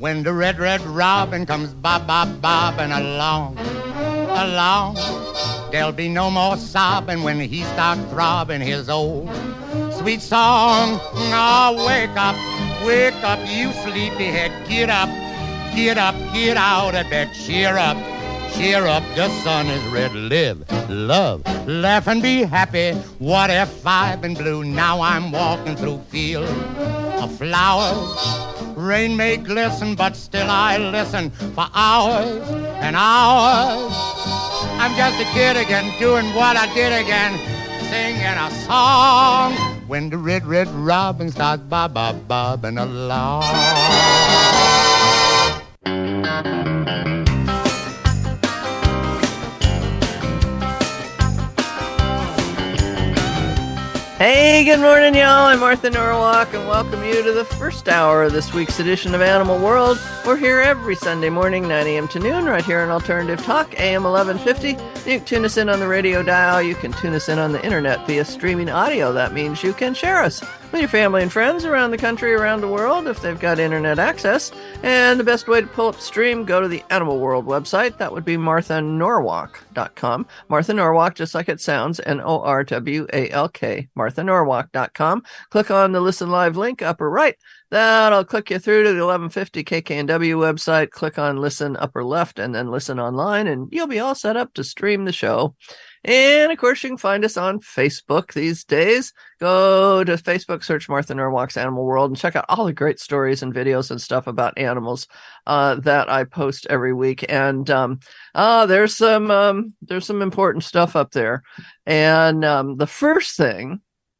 When the red, red robin comes bobbing along, along, there'll be no more sobbing when he starts throbbing his old sweet song. Oh, wake up, you sleepyhead, get up, get out of bed, cheer up, the sun is red, live, love, laugh and be happy. What if I've been blue? Now I'm walking through fields of flowers. Rain may glisten, but still I listen for hours and hours. I'm just a kid again, doing what I did again, singing a song. When the red, red robin starts bobbing along. Hey, good morning, y'all. I'm Martha Norwalk, and welcome you to the first hour of this week's edition of Animal World. We're here every Sunday morning, 9 a.m. to noon, right here on Alternative Talk, AM 1150. You can tune us in on the radio dial. You can tune us in on the internet via streaming audio. That means you can share us with your family and friends around the country, around the world, if they've got internet access. And the best way to pull up the stream, go to the Animal World website. That would be marthanorwalk.com. Martha Norwalk, just like it sounds, Norwalk, marthanorwalk.com. Click on the Listen Live link, upper right. That'll click you through to the 1150 KKNW website. Click on Listen, upper left, and then Listen Online, and you'll be all set up to stream the show. And, of course, you can find us on Facebook these days. Go to Facebook, search Martha Norwalk's Animal World, and check out all the great stories and videos and stuff about animals that I post every week. And there's some important stuff up there. And the first thing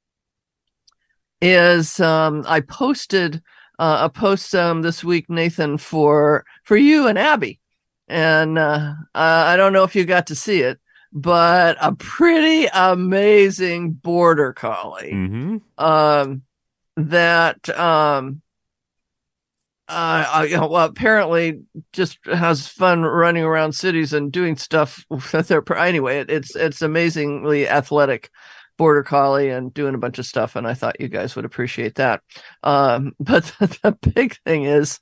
is I posted a post this week, Nathan, for you and Abby. And I don't know if you got to see it, but a pretty amazing border collie that apparently just has fun running around cities and doing stuff with their. Anyway, it's amazingly athletic border collie and doing a bunch of stuff, and I thought you guys would appreciate that. But the big thing is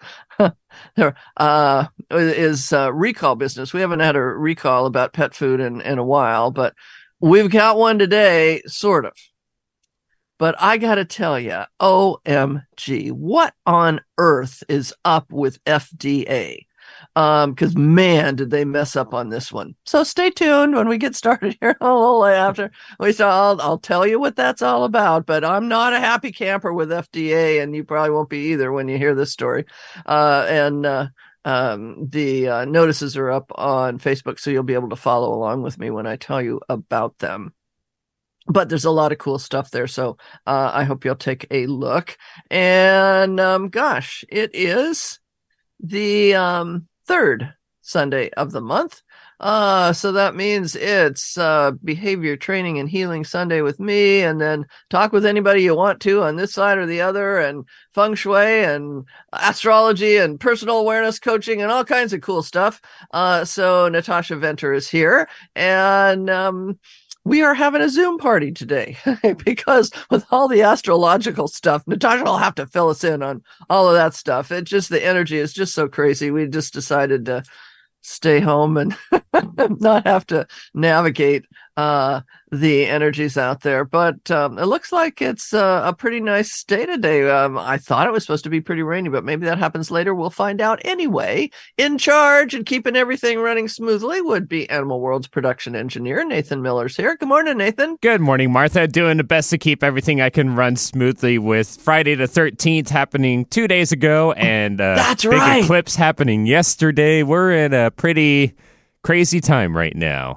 recall business. We haven't had a recall about pet food in a while, but we've got one today, sort of. But I got to tell you, OMG, what on earth is up with FDA? Because man, did they mess up on this one. So stay tuned when we get started here a little after we start. I'll tell you what that's all about, but I'm not a happy camper with FDA, and you probably won't be either when you hear this story. The notices are up on Facebook, so you'll be able to follow along with me when I tell you about them. But there's a lot of cool stuff there, so I hope you'll take a look. And gosh, it is the third Sunday of the month. So that means it's Behavior Training and Healing Sunday with me, and then talk with anybody you want to on this side or the other, and feng shui and astrology and personal awareness coaching and all kinds of cool stuff. So Natasha Venter is here, and we are having a Zoom party today because with all the astrological stuff, Natasha will have to fill us in on all of that stuff. It just, the energy is just so crazy. We just decided to stay home and not have to navigate the energies out there. But it looks like it's a pretty nice day today. I thought it was supposed to be pretty rainy, but maybe that happens later. We'll find out anyway. In charge and keeping everything running smoothly would be Animal World's production engineer, Nathan Miller's here. Good morning, Nathan. Good morning, Martha. Doing the best to keep everything I can run smoothly with Friday the 13th happening 2 days ago and That's big right. eclipse happening yesterday. We're in a pretty crazy time right now.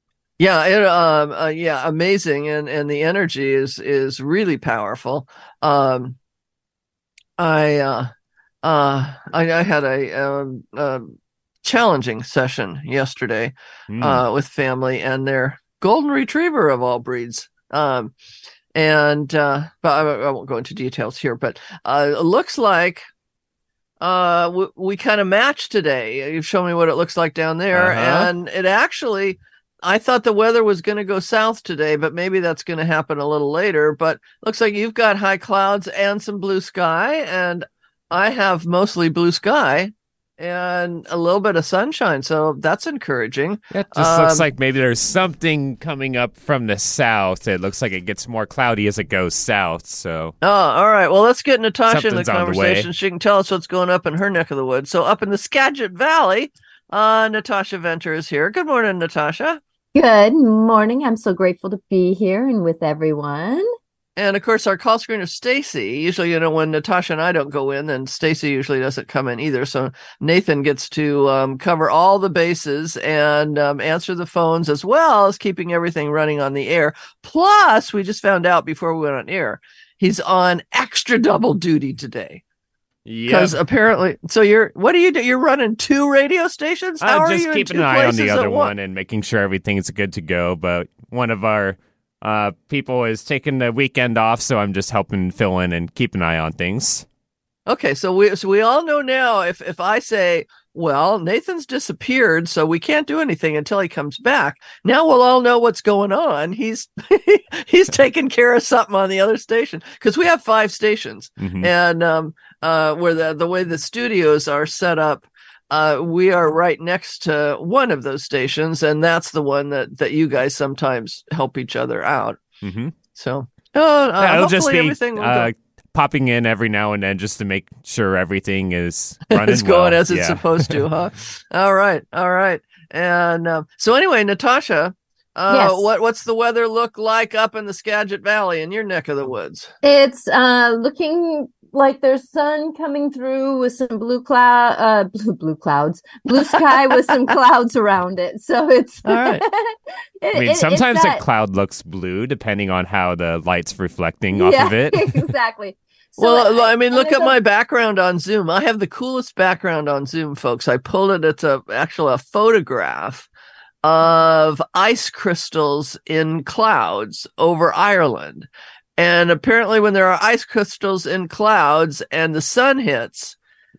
Yeah, amazing, and the energy is really powerful. I had a challenging session yesterday with family and their golden retriever of all breeds. But I won't go into details here. But it looks like we kind of matched today. You've shown me what it looks like down there, and it actually. I thought the weather was going to go south today, but maybe that's going to happen a little later. But looks like you've got high clouds and some blue sky, and I have mostly blue sky and a little bit of sunshine, so that's encouraging. It just looks like maybe there's something coming up from the south. It looks like it gets more cloudy as it goes south. So, oh, all right. Well, let's get Natasha in the Something's on the way. conversation. She can tell us what's going up in her neck of the woods. So, up in the Skagit Valley, Natasha Venter is here. Good morning, Natasha. Good morning. I'm so grateful to be here and with everyone. And of course, our call screener, Stacy. Usually, when Natasha and I don't go in, then Stacy usually doesn't come in either. So Nathan gets to cover all the bases and answer the phones, as well as keeping everything running on the air. Plus, we just found out before we went on air, he's on extra double duty today. Because apparently, so what do you do? You're running 2 radio stations? How are just you keeping in 2 an eye on the places other at one and making sure everything's good to go. But one of our people is taking the weekend off, so I'm just helping fill in and keep an eye on things. Okay, so we all know now if I say, well, Nathan's disappeared, so we can't do anything until he comes back. Now we'll all know what's going on. He's taking care of something on the other station, because we have 5 stations, and where the way the studios are set up, we are right next to one of those stations, and that's the one that you guys sometimes help each other out. So it'll just be everything will go. Popping in every now and then just to make sure everything is running it's going well. as it's supposed to, huh? All right. And so anyway, Natasha, Yes. what's the weather look like up in the Skagit Valley in your neck of the woods? It's looking like there's sun coming through with some blue clouds, blue sky with some clouds around it. So it's all right. Sometimes a cloud looks blue depending on how the light's reflecting off of it. Exactly. So Well, I mean, look at my background on Zoom. I have the coolest background on Zoom, folks. I pulled it. It's actually a photograph of ice crystals in clouds over Ireland. And apparently when there are ice crystals in clouds and the sun hits,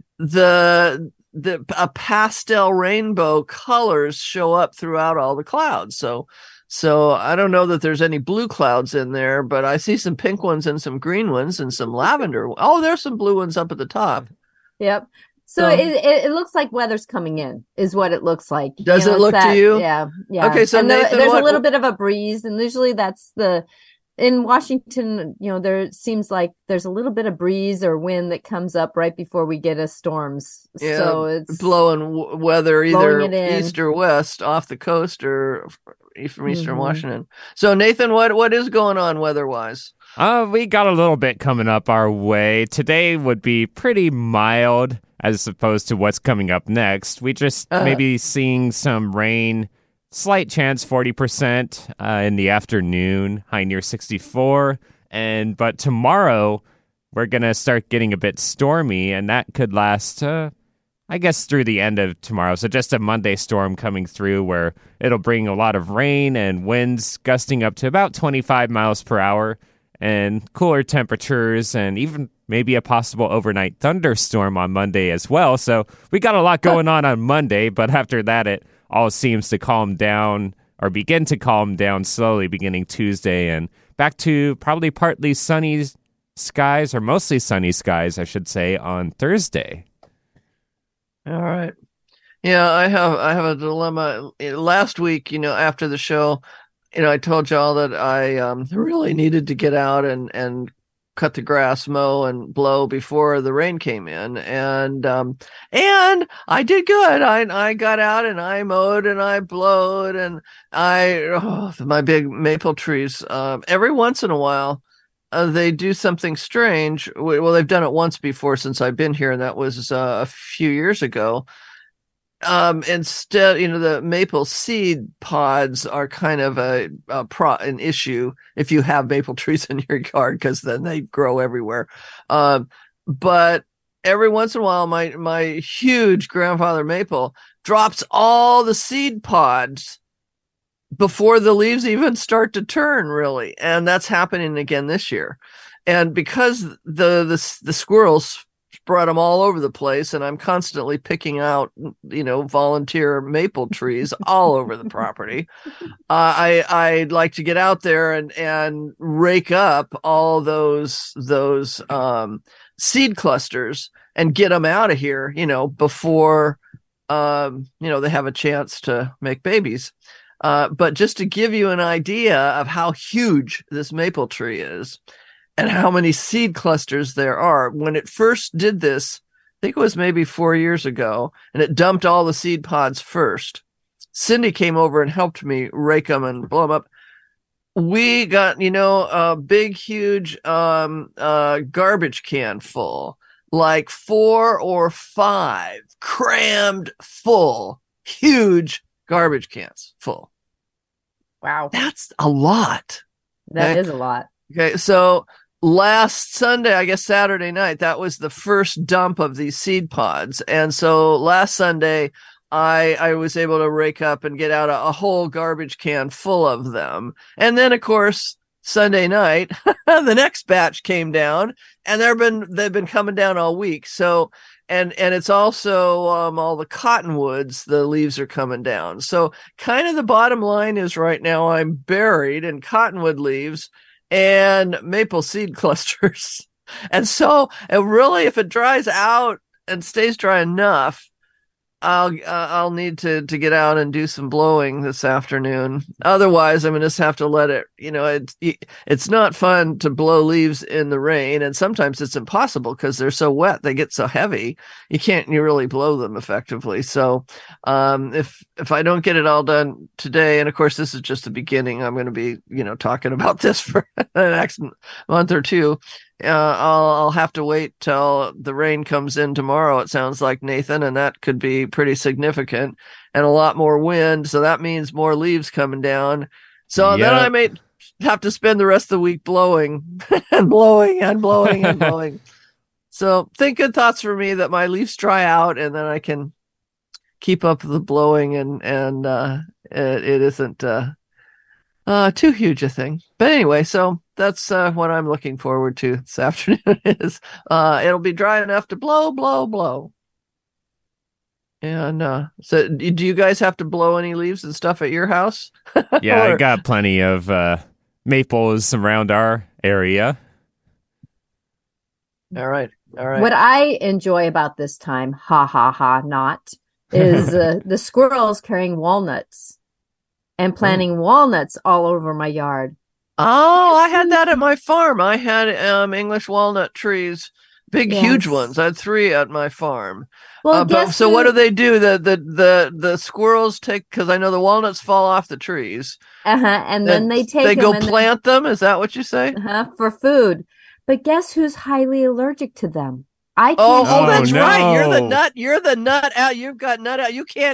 a pastel rainbow colors show up throughout all the clouds. So I don't know that there's any blue clouds in there, but I see some pink ones and some green ones and some lavender. Oh, there's some blue ones up at the top. Yep. So it looks like weather's coming in, is what it looks like. Does it look to you? Yeah. Okay, so Nathan, there's a little bit of a breeze, and usually that's in Washington, there seems like there's a little bit of breeze or wind that comes up right before we get a storms. Yeah, so it's blowing weather either east or west off the coast or from eastern Washington. So Nathan, what is going on weather-wise? We got a little bit coming up our way. Today would be pretty mild as opposed to what's coming up next. We just maybe seeing some rain, slight chance 40% in the afternoon, high near 64. But tomorrow we're going to start getting a bit stormy, and that could last I guess through the end of tomorrow. So just a Monday storm coming through where it'll bring a lot of rain and winds gusting up to about 25 miles per hour and cooler temperatures and even maybe a possible overnight thunderstorm on Monday as well. So we got a lot going on Monday, but after that, it all seems to calm down or begin to calm down slowly beginning Tuesday and back to probably partly sunny skies or mostly sunny skies, I should say, on Thursday. All right. Yeah, I have a dilemma. Last week, after the show, I told y'all that I really needed to get out and cut the grass, mow, and blow before the rain came in, and I did good. I got out and I mowed and I blowed, and my big maple trees. Every once in a while, they do something strange. Well, they've done it once before since I've been here, and that was a few years ago. Instead, the maple seed pods are kind of an issue if you have maple trees in your yard, because then they grow everywhere. But every once in a while, my huge grandfather maple drops all the seed pods before the leaves even start to turn, really. And that's happening again this year. And because the squirrels spread them all over the place, and I'm constantly picking out, volunteer maple trees all over the property, I'd like to get out there and rake up all those seed clusters and get them out of here, before, they have a chance to make babies. But just to give you an idea of how huge this maple tree is and how many seed clusters there are, when it first did this, I think it was maybe 4 years ago, and it dumped all the seed pods first. Cindy came over and helped me rake them and blow them up. We got, a big, huge garbage can full, like 4 or 5 crammed full, huge garbage cans full. Wow. That's a lot. That is a lot. Okay, so last Sunday, I guess Saturday night, that was the first dump of these seed pods. And so last Sunday, I was able to rake up and get out a whole garbage can full of them. And then, of course, Sunday night, the next batch came down, and they've been coming down all week. So, and it's also all the cottonwoods, the leaves are coming down. So kind of the bottom line is right now I'm buried in cottonwood leaves and maple seed clusters. And so really, if it dries out and stays dry enough, I'll need to get out and do some blowing this afternoon. Otherwise, I'm going to just have to let it, it's not fun to blow leaves in the rain. And sometimes it's impossible because they're so wet. They get so heavy. You really blow them effectively. So, if I don't get it all done today, and of course, this is just the beginning, I'm going to be, talking about this for the next month or two. I'll have to wait till the rain comes in tomorrow, it sounds like, Nathan, and that could be pretty significant, and a lot more wind. So that means more leaves coming down. So then I may have to spend the rest of the week blowing and blowing and blowing and blowing. So think good thoughts for me that my leaves dry out, and then I can keep up the blowing, and it isn't too huge a thing. But anyway, so that's what I'm looking forward to this afternoon is it'll be dry enough to blow. And so do you guys have to blow any leaves and stuff at your house? Yeah, I got plenty of maples around our area. All right. What I enjoy about this time, not, is the squirrels carrying walnuts and planting walnuts all over my yard. Oh, I had that at my farm. I had English walnut trees, big, huge ones. I had 3 at my farm. Well, so what do they do? The squirrels take, because I know the walnuts fall off the trees. And then they go plant them. Is that what you say? For food. But guess who's highly allergic to them? I can't. Oh, that's no. right. You're the nut out. You've got nut out. You can't.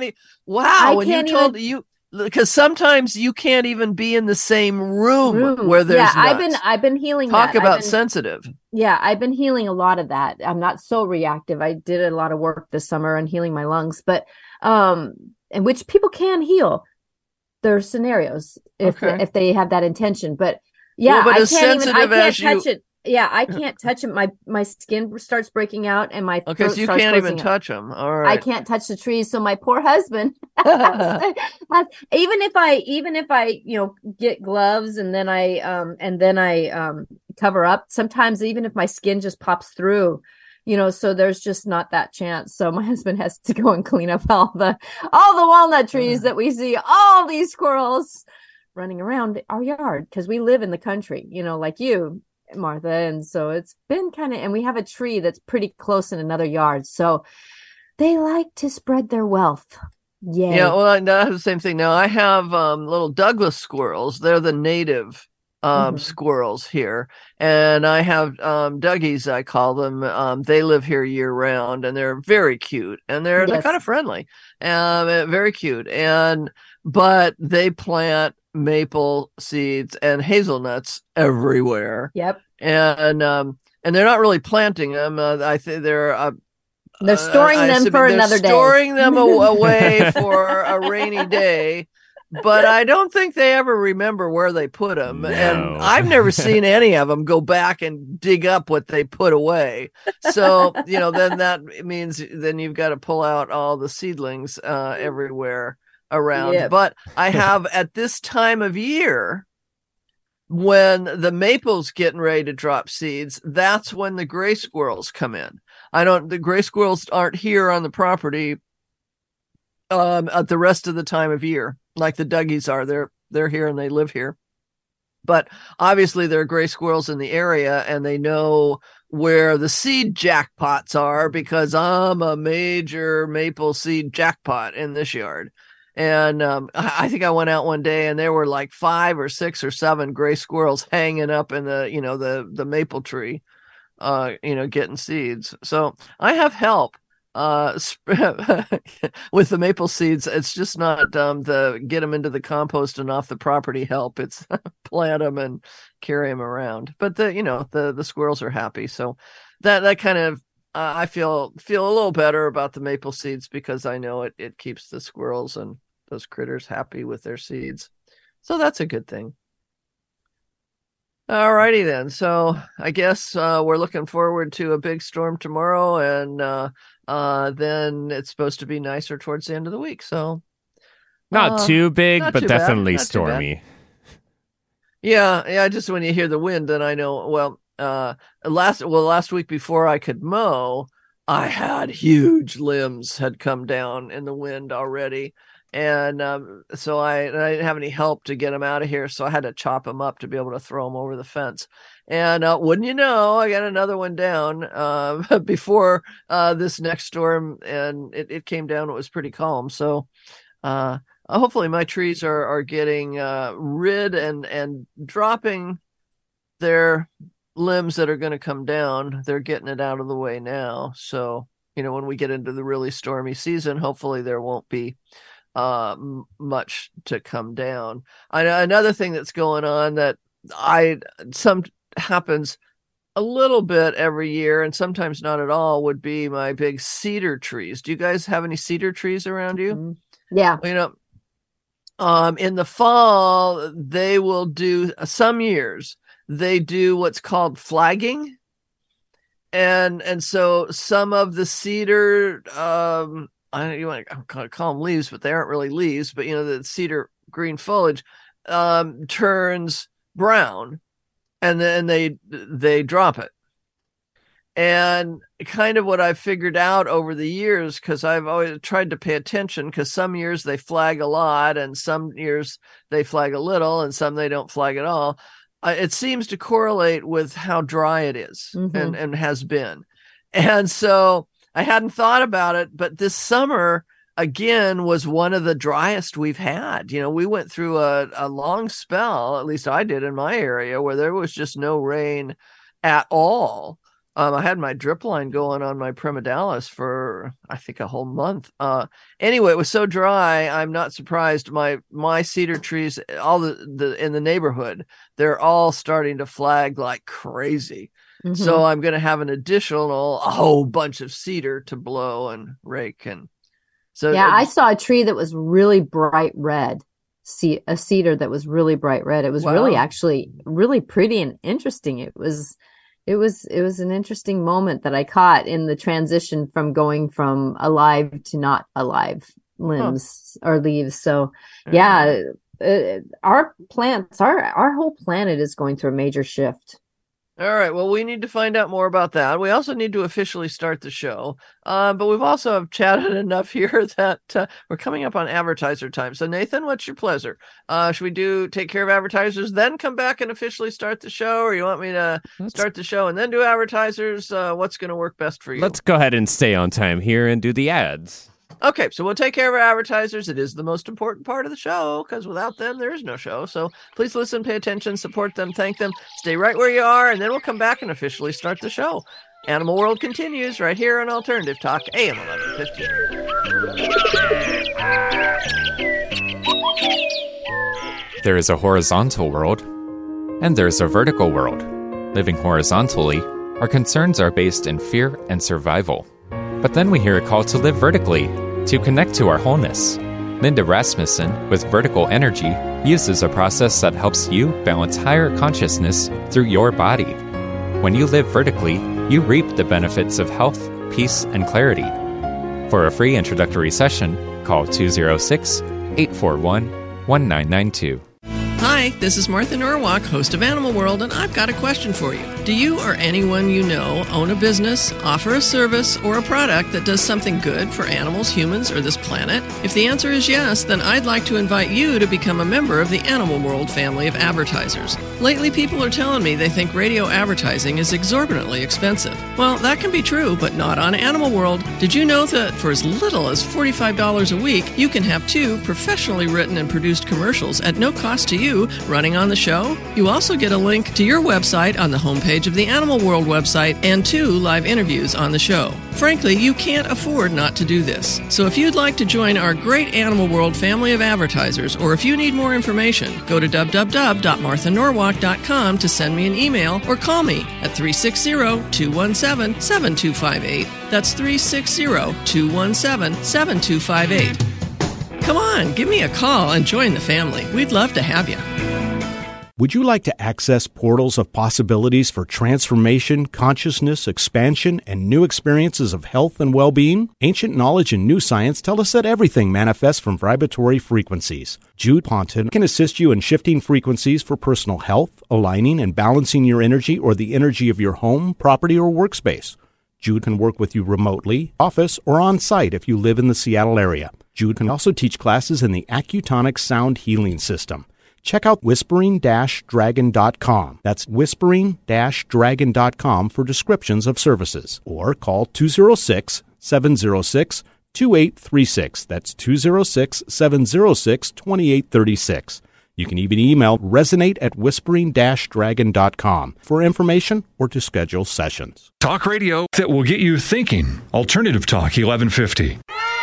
Because sometimes you can't even be in the same room where there's nuts. I've been healing. Talk about sensitive. Yeah, I've been healing a lot of that. I'm not so reactive. I did a lot of work this summer on healing my lungs, but and which people can heal. There are scenarios if they have that intention, but yeah, but I can't touch it. Yeah, I can't touch it. My skin starts breaking out, and my throat so you starts can't even out. touch them. All right, I can't touch the trees. So my poor husband, even if I get gloves and then I cover up. Sometimes even if my skin just pops through, so there's just not that chance. So my husband has to go and clean up all the walnut trees that we see, all these squirrels running around our yard, because we live in the country, like you, Martha, and so it's been and we have a tree that's pretty close in another yard, so they like to spread their wealth. Yeah, well, I have the same thing now. I have little Douglas squirrels. They're the native squirrels here, and I have Dougies, I call them. They live here year round, and they're very cute, and they're kind of friendly, very cute, but they plant maple seeds and hazelnuts everywhere. Yep. And they're not really planting them. I think they're storing them for another day. Storing them away for a rainy day. But I don't think they ever remember where they put them. No. And I've never seen any of them go back and dig up what they put away. So, then that means then you've got to pull out all the seedlings everywhere around. Yep. But I have, at this time of year, when the maple's getting ready to drop seeds, that's when the gray squirrels come in. the gray squirrels aren't here on the property at the rest of the time of year, like the Dougies are. They're here and they live here. But obviously there are gray squirrels in the area, and they know where the seed jackpots are because I'm a major maple seed jackpot in this yard. And I think I went out one day and there were like 5 or 6 or 7 gray squirrels hanging up in the maple tree, getting seeds. So I have help with the maple seeds. It's just not the get them into the compost and off the property help. It's plant them and carry them around. But the squirrels are happy. So that kind of I feel a little better about the maple seeds because I know it keeps the squirrels and those critters happy with their seeds. So that's a good thing. All righty then. So I guess we're looking forward to a big storm tomorrow, and then it's supposed to be nicer towards the end of the week. So not too big, not but too definitely bad. Not stormy. Yeah. Just when you hear the wind, then I know. Well, last week before I could mow, I had huge limbs had come down in the wind already. And so I didn't have any help to get them out of here. So I had to chop them up to be able to throw them over the fence. And wouldn't you know, I got another one down before this next storm, and it came down. It was pretty calm. So hopefully my trees are getting rid and dropping their limbs that are going to come down. They're getting it out of the way now. So, when we get into the really stormy season, hopefully there won't be much to come down. Another thing that's going on that happens a little bit every year and sometimes not at all would be my big cedar trees. Do you guys have any cedar trees around you? Yeah. In the fall, they will do, some years they do what's called flagging. And so some of the cedar, you want to call them leaves, but they aren't really leaves. But the cedar green foliage turns brown, and then they drop it. And kind of what I've figured out over the years, because I've always tried to pay attention, because some years they flag a lot, and some years they flag a little, and some they don't flag at all. It seems to correlate with how dry it is and has been, and so. I hadn't thought about it, but this summer, again, was one of the driest we've had. We went through a long spell, at least I did in my area, where there was just no rain at all. I had my drip line going on my Primadalis for, I think, a whole month. Anyway, it was so dry, I'm not surprised. My cedar trees, all the in the neighborhood, they're all starting to flag like crazy. So I'm going to have a whole bunch of cedar to blow and rake. And so I saw a tree that was really bright red. A cedar that was really bright red. It was really actually really pretty and interesting. It was an interesting moment that I caught in the transition from going from alive to not alive limbs or leaves. So our plants, our whole planet is going through a major shift. All right. Well, we need to find out more about that. We also need to officially start the show. But we've also have chatted enough here that we're coming up on advertiser time. So, Nathan, what's your pleasure? Should we take care of advertisers, then come back and officially start the show? Or you want me to start the show and then do advertisers? What's going to work best for you? Let's go ahead and stay on time here and do the ads. Okay, so we'll take care of our advertisers. It is the most important part of the show, because without them, there is no show. So please listen, pay attention, support them, thank them, stay right where you are, and then we'll come back and officially start the show. Animal World continues right here on Alternative Talk, AM 1150. There is a horizontal world, and there is a vertical world. Living horizontally, our concerns are based in fear and survival. But then we hear a call to live vertically, to connect to our wholeness. Linda Rasmussen, with Vertical Energy, uses a process that helps you balance higher consciousness through your body. When you live vertically, you reap the benefits of health, peace, and clarity. For a free introductory session, call 206-841-1992. Hi, this is Martha Norwalk, host of Animal World, and I've got a question for you. Do you or anyone you know own a business, offer a service, or a product that does something good for animals, humans, or this planet? If the answer is yes, then I'd like to invite you to become a member of the Animal World family of advertisers. Lately, people are telling me they think radio advertising is exorbitantly expensive. Well, that can be true, but not on Animal World. Did you know that for as little as $45 a week, you can have 2 professionally written and produced commercials at no cost to you running on the show? You also get a link to your website on the homepage of the Animal World website and 2 live interviews on the show. Frankly, you can't afford not to do this. So if you'd like to join our great Animal World family of advertisers, or if you need more information, go to www.marthanorwalk.com to send me an email or call me at 360-217-7258. That's 360-217-7258. Come on, give me a call and join the family. We'd love to have you. Would you like to access portals of possibilities for transformation, consciousness, expansion, and new experiences of health and well-being? Ancient knowledge and new science tell us that everything manifests from vibratory frequencies. Jude Ponton can assist you in shifting frequencies for personal health, aligning and balancing your energy or the energy of your home, property, or workspace. Jude can work with you remotely, office, or on-site if you live in the Seattle area. Jude can also teach classes in the Accutonic Sound Healing System. Check out whispering-dragon.com. That's whispering-dragon.com for descriptions of services. Or call 206-706-2836. That's 206-706-2836. You can even email resonate@whispering-dragon.com for information or to schedule sessions. Talk radio that will get you thinking. Alternative Talk 1150.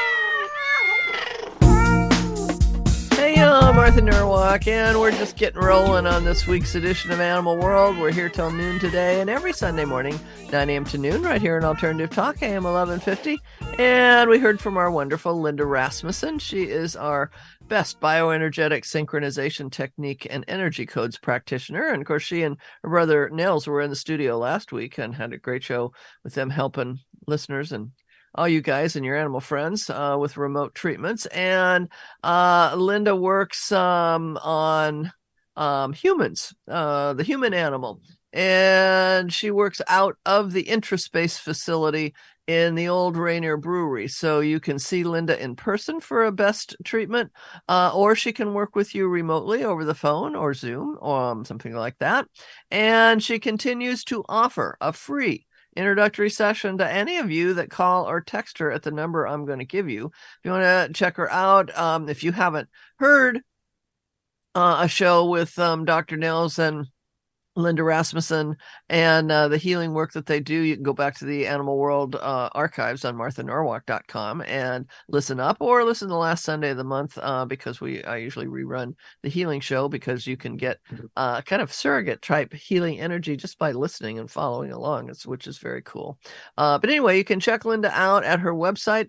Martha Norwalk, and we're just getting rolling on this week's edition of Animal World. We're here till noon today, and every Sunday morning, 9 a.m. to noon, right here in Alternative Talk, AM 1150. And we heard from our wonderful Linda Rasmussen. She is our best bioenergetic synchronization technique and energy codes practitioner. And of course, she and her brother Nels were in the studio last week and had a great show with them helping listeners and all you guys and your animal friends with remote treatments. And Linda works on humans, the human animal. And she works out of the Intraspace facility in the old Rainier Brewery. So you can see Linda in person for a best treatment, or she can work with you remotely over the phone or Zoom or something like that. And she continues to offer a free introductory session to any of you that call or text her at the number I'm going to give you. If you want to check her out, if you haven't heard a show with Dr. Nels and Linda Rasmussen and the healing work that they do, you can go back to the Animal World archives on marthanorwalk.com and listen up, or listen to the last Sunday of the month because I usually rerun the healing show, because you can get kind of surrogate type healing energy just by listening and following along, which is very cool. But anyway, you can check Linda out at her website,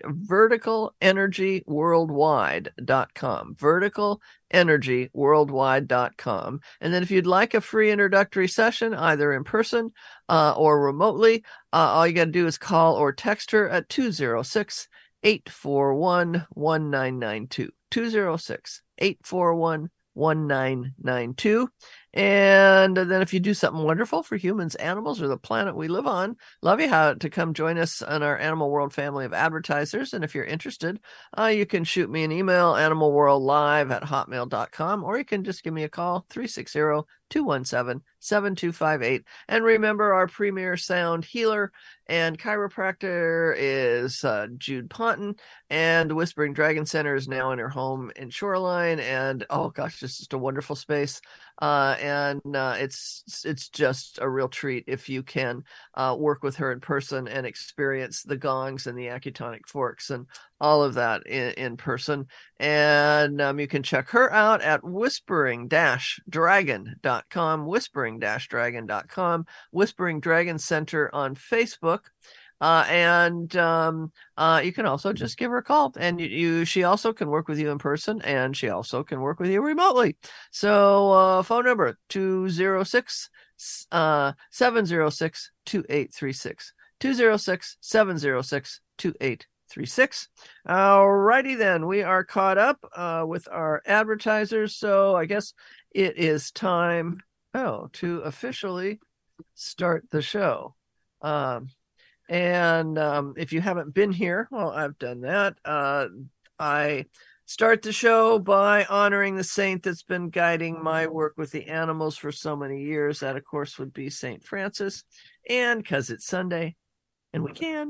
verticalenergyworldwide.com. verticalenergyworldwide.com. And then if you'd like a free introductory session, either in person or remotely, all you got to do is call or text her at 206-841-1992. 206-841-1992. And then if you do something wonderful for humans, animals, or the planet we live on, love you to come join us on our Animal World family of advertisers. And if you're interested, you can shoot me an email, animalworldlive@hotmail.com, or you can just give me a call, 360-217-7258. And remember, our premier sound healer and chiropractor is Jude Ponton, and the Whispering Dragon Center is now in her home in Shoreline. And oh gosh, this is just a wonderful space. It's just a real treat if you can work with her in person and experience the gongs and the Accutonic forks and all of that in person. And you can check her out at whispering-dragon.com, whispering-dragon.com, Whispering Dragon Center on Facebook. And you can also just give her a call, and she also can work with you in person, and she also can work with you remotely. So phone number 206-706-2836, 206-706-2836. All righty then, we are caught up with our advertisers. So I guess it is time to officially start the show. If you haven't been here, well, I've done that. I start the show by honoring the saint that's been guiding my work with the animals for so many years. That, of course, would be St. Francis. And because it's Sunday, and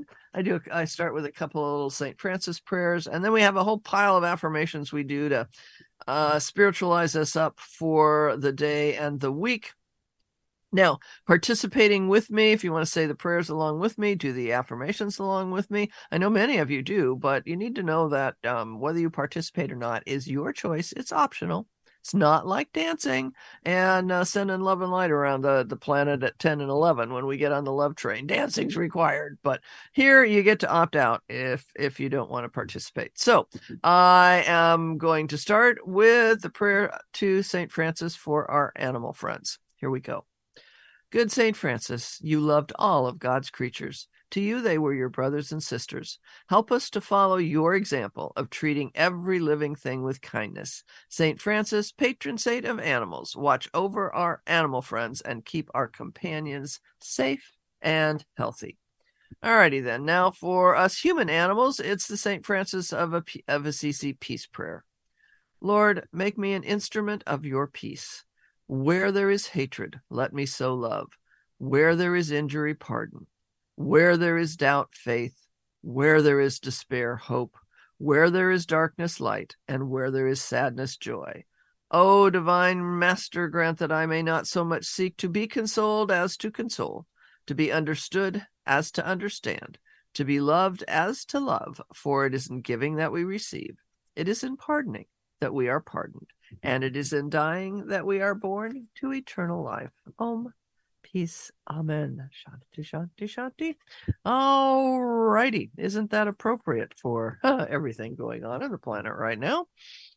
I start with a couple of little St. Francis prayers, and then we have a whole pile of affirmations we do to spiritualize us up for the day and the week. Now, participating with me, if you want to say the prayers along with me, do the affirmations along with me. I know many of you do, but you need to know that whether you participate or not is your choice. It's optional. It's not like dancing and sending love and light around the planet at 10 and 11 when we get on the love train. Dancing's required, but here you get to opt out if you don't want to participate. So I am going to start with the prayer to St. Francis for our animal friends. Here we go. Good St. Francis, you loved all of God's creatures. To you, they were your brothers and sisters. Help us to follow your example of treating every living thing with kindness. St. Francis, patron saint of animals, watch over our animal friends and keep our companions safe and healthy. Alrighty then. Now for us human animals, it's the St. Francis of Assisi peace prayer. Lord, make me an instrument of your peace. Where there is hatred, let me sow love. Where there is injury, pardon. Where there is doubt, faith. Where there is despair, hope. Where there is darkness, light. And where there is sadness, joy. O divine Master, grant that I may not so much seek to be consoled as to console, to be understood as to understand, to be loved as to love, for it is in giving that we receive. It is in pardoning that we are pardoned, and it is in dying that we are born to eternal life. Om. Peace. Amen. Shanti, shanti, shanti. All righty. Isn't that appropriate for everything going on the planet right now?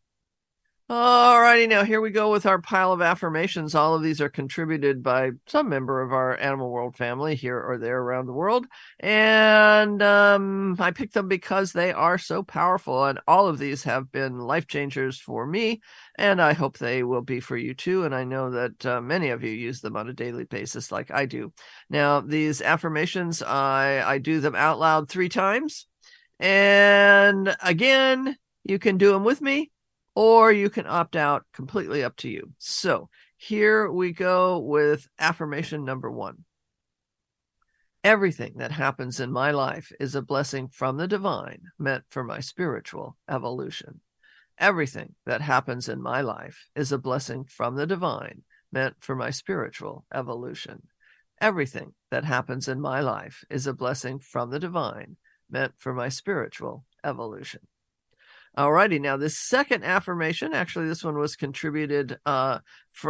All righty. Now here we go with our pile of affirmations. All of these are contributed by some member of our Animal World family here or there around the world. And I picked them because they are so powerful. And all of these have been life changers for me. And I hope they will be for you too. And I know that many of you use them on a daily basis like I do. Now, these affirmations, I do them out loud 3 times. And again, you can do them with me, or you can opt out, completely up to you. So here we go with affirmation number 1. Everything that happens in my life is a blessing from the divine, meant for my spiritual evolution. Everything that happens in my life is a blessing from the divine, meant for my spiritual evolution. Everything that happens in my life is a blessing from the divine, meant for my spiritual evolution. Alrighty, now this second affirmation, actually this one was contributed by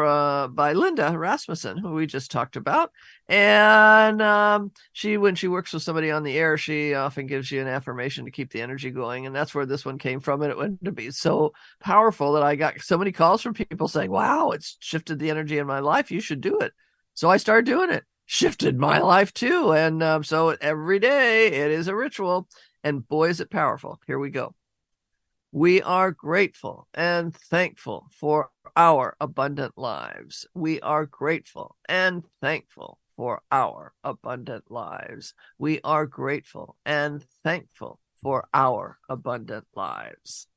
Linda Rasmussen, who we just talked about. And when she works with somebody on the air, she often gives you an affirmation to keep the energy going. And that's where this one came from. And it went to be so powerful that I got so many calls from people saying, wow, it's shifted the energy in my life. You should do it. So I started doing it. Shifted my life too. And so every day it is a ritual. And boy, is it powerful. Here we go. We are grateful and thankful for our abundant lives. We are grateful and thankful for our abundant lives. We are grateful and thankful for our abundant lives.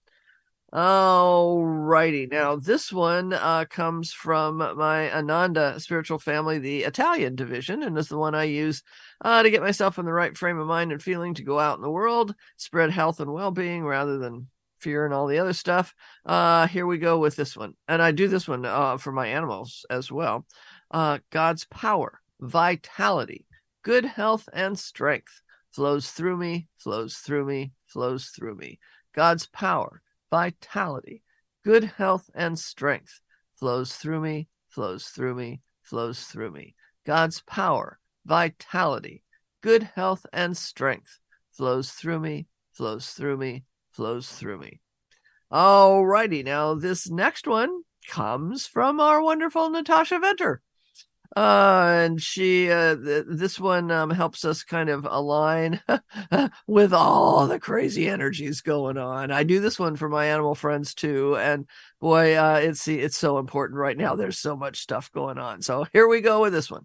All righty. Now, this one comes from my Ananda spiritual family, the Italian division, and is the one I use to get myself in the right frame of mind and feeling to go out in the world, spread health and well-being rather than fear and all the other stuff. Here we go with this one. And I do this one for my animals as well. God's power, vitality, good health, and strength flows through me, flows through me, flows through me. God's power, vitality, good health, and strength flows through me, flows through me, flows through me. God's power, vitality, good health, and strength flows through me, flows through me, flows through me. All righty. Now, this next one comes from our wonderful Natasha Venter. And she, this one helps us kind of align with all the crazy energies going on. I do this one for my animal friends too, and boy, it's so important right now. There's so much stuff going on. So here we go with this one.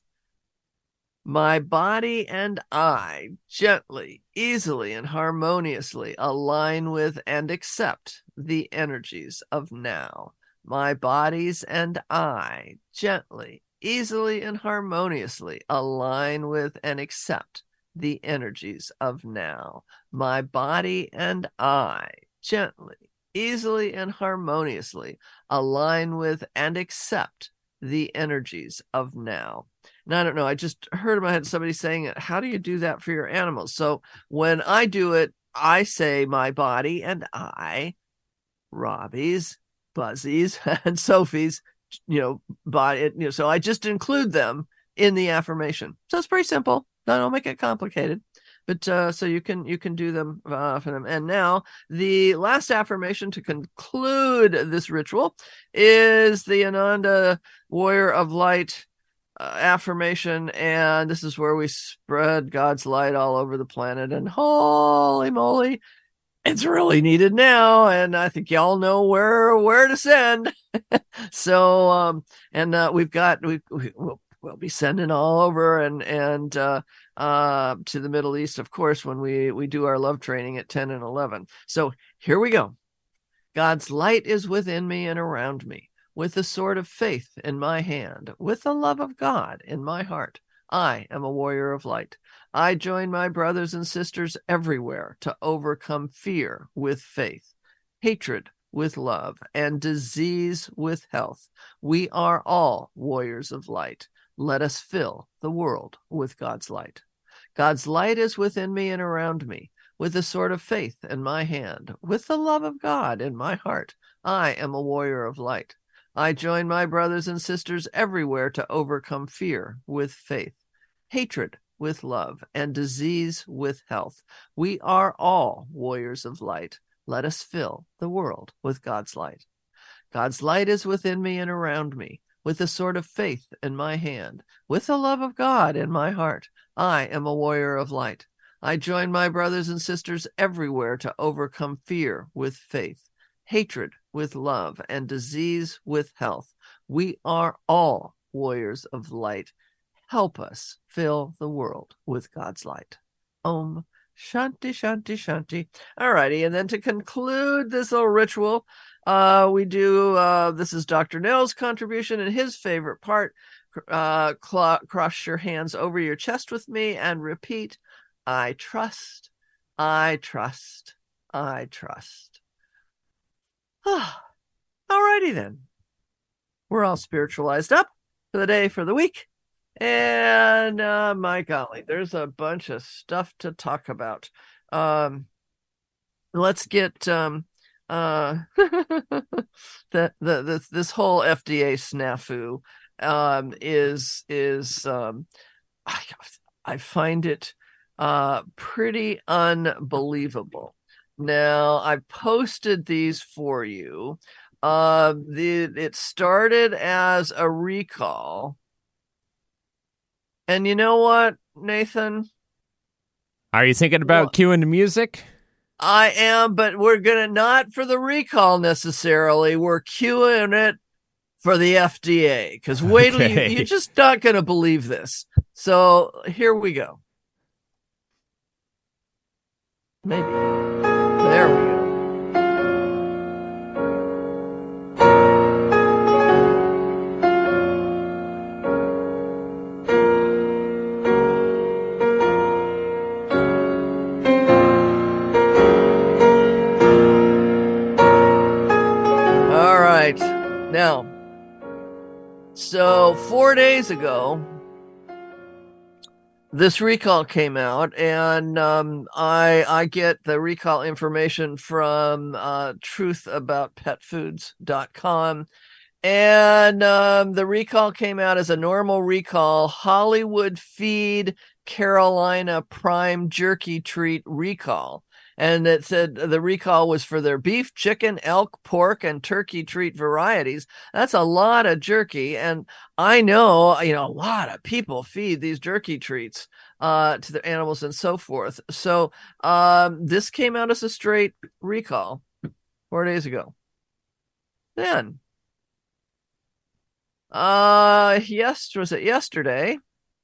My body and I gently, easily, and harmoniously align with and accept the energies of now. My bodies and I gently, easily, and harmoniously align with and accept the energies of now. My body and I gently, easily, and harmoniously align with and accept the energies of now. And I don't know, I just heard in my head somebody saying it. How do you do that for your animals? So when I do it, I say my body and I, Robbie's, Buzzy's, and Sophie's, body. So I just include them in the affirmation. So it's pretty simple. Don't make it complicated. But so you can do them for them. And now the last affirmation to conclude this ritual is the Ananda Warrior of Light affirmation, and this is where we spread God's light all over the planet. And holy moly, it's really needed now, and I think y'all know where to send. So we'll be sending all over and to the Middle East, of course, when we do our love training at 10 and 11. So here we go. God's light is within me and around me. With the sword of faith in my hand, with the love of God in my heart, I am a warrior of light. I join my brothers and sisters everywhere to overcome fear with faith, hatred with love, and disease with health. We are all warriors of light. Let us fill the world with God's light. God's light is within me and around me. With the sword of faith in my hand, with the love of God in my heart, I am a warrior of light. I join my brothers and sisters everywhere to overcome fear with faith, hatred with love, and disease with health. We are all warriors of light. Let us fill the world with God's light. God's light is within me and around me. With the sword of faith in my hand, with the love of God in my heart, I am a warrior of light. I join my brothers and sisters everywhere to overcome fear with faith, hatred with love, and disease with health. We are all warriors of light. Help us fill the world with God's light. Om Shanti, Shanti, Shanti. All righty. And then to conclude this little ritual, we do, this is Dr. Nell's contribution and his favorite part. Cross your hands over your chest with me and repeat, I trust, I trust, I trust. All righty then. We're all spiritualized up for the day, for the week. And my golly, there's a bunch of stuff to talk about. Let's get this whole FDA snafu I find it pretty unbelievable. Now, I posted these for you. It started as a recall. And you know what, Nathan? Are you thinking about cueing the music? I am, but we're going to not for the recall necessarily. We're cueing it for the FDA, because wait till you're just not going to believe this. So here we go. Maybe. There we go. All right. Now, so 4 days ago, this recall came out, and I get the recall information from truthaboutpetfoods.com, and the recall came out as a normal recall, Hollywood Feed Carolina Prime Jerky Treat recall. And it said the recall was for their beef, chicken, elk, pork, and turkey treat varieties. That's a lot of jerky. And I know, a lot of people feed these jerky treats to the animals and so forth. So this came out as a straight recall 4 days ago. Then, was it yesterday?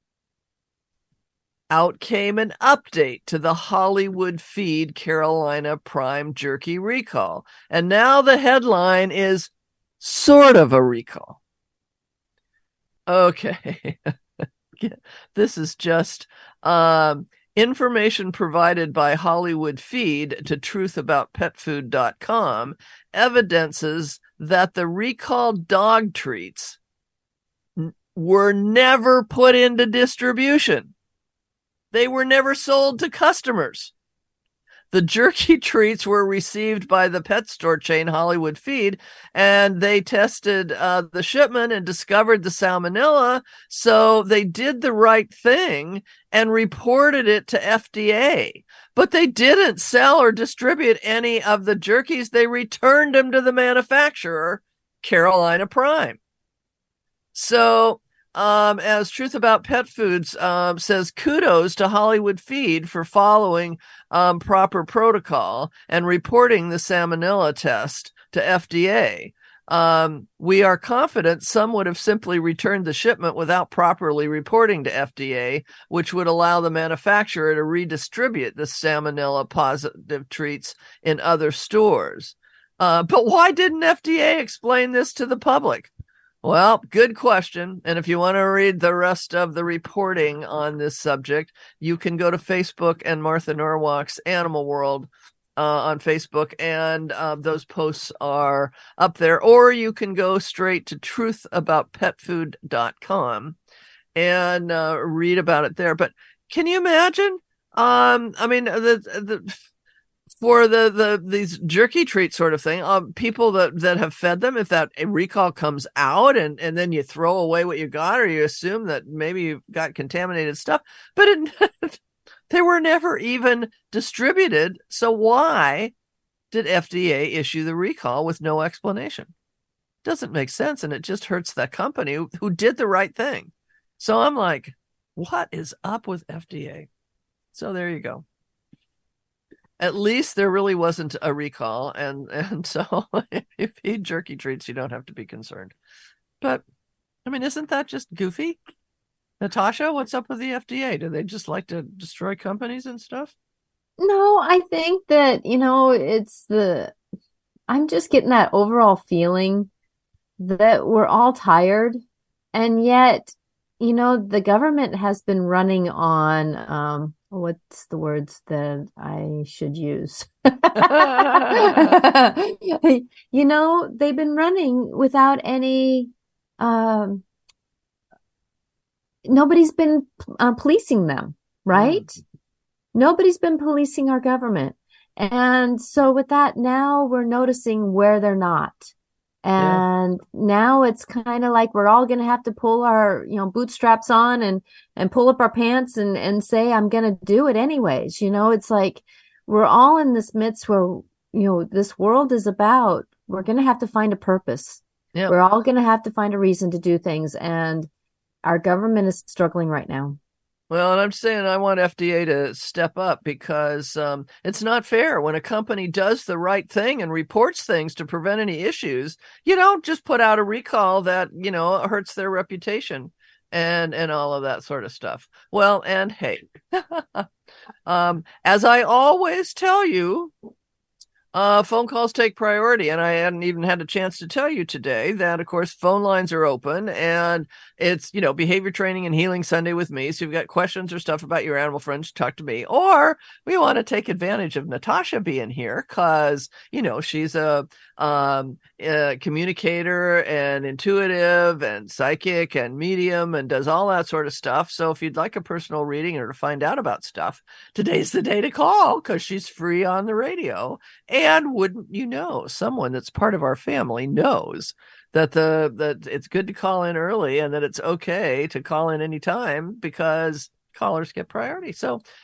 Out came an update to the Hollywood Feed Carolina Prime Jerky recall. And now the headline is sort of a recall. Okay. This is just information provided by Hollywood Feed to truthaboutpetfood.com evidences that the recalled dog treats were never put into distribution. They were never sold to customers. The jerky treats were received by the pet store chain Hollywood Feed, and they tested the shipment and discovered the salmonella. So they did the right thing and reported it to FDA. But they didn't sell or distribute any of the jerkies. They returned them to the manufacturer, Carolina Prime. So as Truth About Pet Foods says, kudos to Hollywood Feed for following proper protocol and reporting the salmonella test to FDA. We are confident some would have simply returned the shipment without properly reporting to FDA, which would allow the manufacturer to redistribute the salmonella positive treats in other stores. But why didn't FDA explain this to the public? Well, good question. And if you want to read the rest of the reporting on this subject, you can go to Facebook and Martha Norwalk's Animal World on Facebook, and those posts are up there. Or you can go straight to truthaboutpetfood.com and read about it there. But can you imagine? For these jerky treat sort of thing, people that have fed them, if that recall comes out and then you throw away what you got, or you assume that maybe you got contaminated stuff, but they were never even distributed. So why did FDA issue the recall with no explanation? Doesn't make sense, and it just hurts that company who did the right thing. So I'm like, what is up with FDA? So there you go. At least there really wasn't a recall, and so if you feed jerky treats, you don't have to be concerned. But, isn't that just goofy? Natasha, what's up with the FDA? Do they just like to destroy companies and stuff? No, I think that, I'm just getting that overall feeling that we're all tired, and yet, the government has been running on, what's the words that I should use? They've been running without any, nobody's been policing them, right? Nobody's been policing our government. And so with that, now we're noticing where they're not. And now it's kind of like we're all going to have to pull our, bootstraps on and pull up our pants and say, I'm going to do it anyways. It's like we're all in this midst where, this world is about, we're going to have to find a purpose. Yep. We're all going to have to find a reason to do things. And our government is struggling right now. Well, and I'm saying I want FDA to step up, because it's not fair when a company does the right thing and reports things to prevent any issues. You don't just put out a recall that, hurts their reputation and all of that sort of stuff. Well, and hey, as I always tell you, phone calls take priority, and I hadn't even had a chance to tell you today that, of course, phone lines are open, and it's, behavior training and healing Sunday with me. So if you've got questions or stuff about your animal friends, talk to me. Or we want to take advantage of Natasha being here because, she's a communicator and intuitive and psychic and medium and does all that sort of stuff. So if you'd like a personal reading or to find out about stuff, today's the day to call, because she's free on the radio. And wouldn't you know, someone that's part of our family knows that that it's good to call in early, and that it's okay to call in anytime, because callers get priority. So